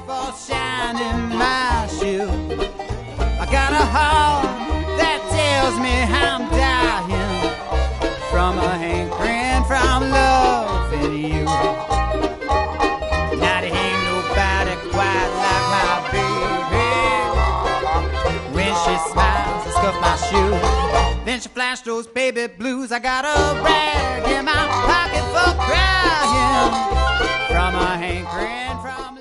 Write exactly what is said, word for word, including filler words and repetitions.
fall shining my shoe. I got a heart that tells me I'm dying from a hankering from loving you. Now there ain't nobody quite like my baby. When she smiles, I scuff my shoe. Then she flashed those baby blues. I got a rag in my pocket for crying from a hankering from